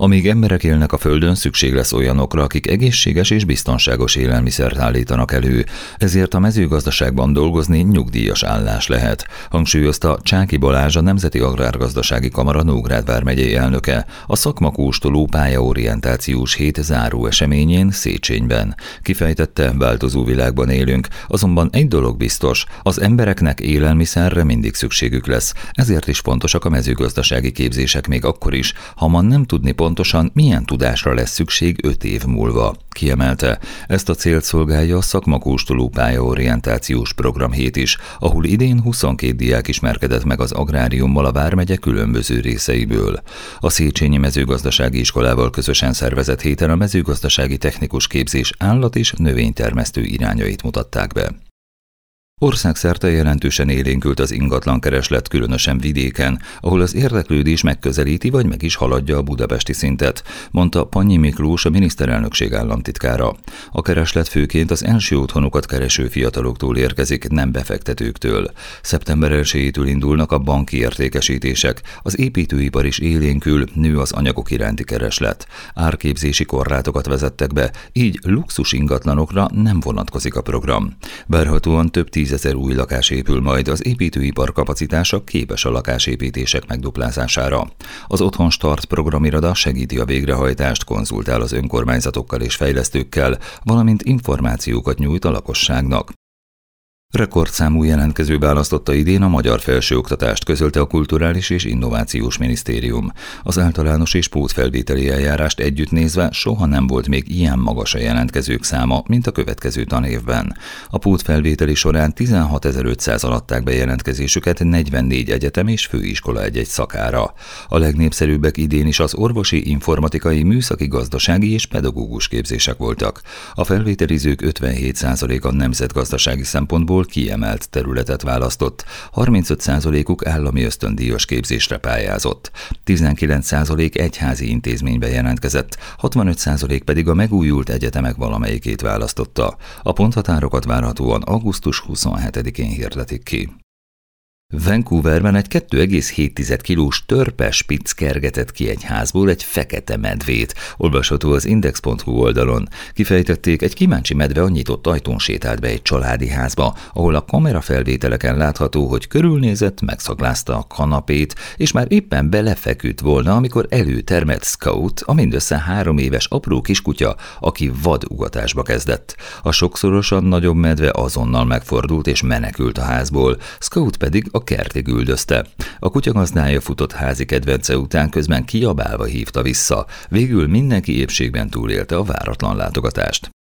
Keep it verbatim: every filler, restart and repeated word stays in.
Amíg emberek élnek a Földön, szükség lesz olyanokra, akik egészséges és biztonságos élelmiszert állítanak elő, ezért a mezőgazdaságban dolgozni nyugdíjas állás lehet, hangsúlyozta Csáky Balázs, a Nemzeti Agrárgazdasági Kamara Nógrád vármegyei elnöke a szakmakóstoló pályaorientációs hét záró eseményén Széchenyben. Kifejtette, változó világban élünk, azonban egy dolog biztos, az embereknek élelmiszerre mindig szükségük lesz, ezért is fontosak a mezőgazdasági képzések még akkor is, ha ma nem tudni pontosan, milyen tudásra lesz szükség öt év múlva. Kiemelte, ezt a célt szolgálja a szakmakóstoló pályaorientációs programhét is, ahol idén huszonkét diák ismerkedett meg az agráriummal a vármegye különböző részeiből. A Széchenyi Mezőgazdasági Iskolával közösen szervezett héten a mezőgazdasági technikus képzés állat- és növénytermesztő irányait mutatták be. Országszerte jelentősen élénkült az ingatlankereslet, különösen vidéken, ahol az érdeklődés megközelíti vagy meg is haladja a budapesti szintet, mondta Pannyi Miklós, a miniszterelnökség államtitkára. A kereslet főként az első otthonukat kereső fiataloktól érkezik, nem befektetőktől. szeptember elsejétől indulnak a banki értékesítések, az építőipar is élénkül, nő az anyagok iránti kereslet. Árképzési korlátokat vezettek be, így luxus ingatlanokra nem vonatkozik a program. Várhatóan több tíz ezer új lakás épül majd, az építőipar kapacitása képes a lakásépítések megduplázására. Az Otthon Start programiroda segíti a végrehajtást, konzultál az önkormányzatokkal és fejlesztőkkel, valamint információkat nyújt a lakosságnak. Rekordszámú jelentkező választotta idén a magyar felsőoktatást, közölte a Kulturális és Innovációs Minisztérium. Az általános és pótfelvételi eljárást együtt nézve soha nem volt még ilyen magas a jelentkezők száma, mint a következő tanévben. A pótfelvételi során tizenhatezer-ötszázan adták be jelentkezésüket negyvennégy egyetem és főiskola egy-egy szakára. A legnépszerűbbek idén is az orvosi, informatikai, műszaki, gazdasági és pedagógus képzések voltak. A felvételizők ötvenhét százaléka nemzetgazdasági szempontból kiemelt területet választott, harmincöt százalékuk állami ösztöndíjas képzésre pályázott, tizenkilenc százalék egyházi intézménybe jelentkezett, hatvanöt százalék pedig a megújult egyetemek valamelyikét választotta. A ponthatárokat várhatóan augusztus huszonhetedikén hirdetik ki. Vancouverben egy két egész hét kilós törpe spitz kergetett ki egy házból egy fekete medvét, olvasható az index pont hu oldalon. Kifejtették, egy kíváncsi medve a nyitott ajtón sétált be egy családi házba, ahol a kamerafelvételeken látható, hogy körülnézett, megszaglázta a kanapét, és már éppen belefeküdt volna, amikor előtermett Scout, a mindössze három éves apró kiskutya, aki vadugatásba kezdett. A sokszorosan nagyobb medve azonnal megfordult és menekült a házból, Scout pedig a kertig üldözte. A kutya gazdája futott házi kedvence után, közben kiabálva hívta vissza. Végül mindenki épségben túlélte a váratlan látogatást.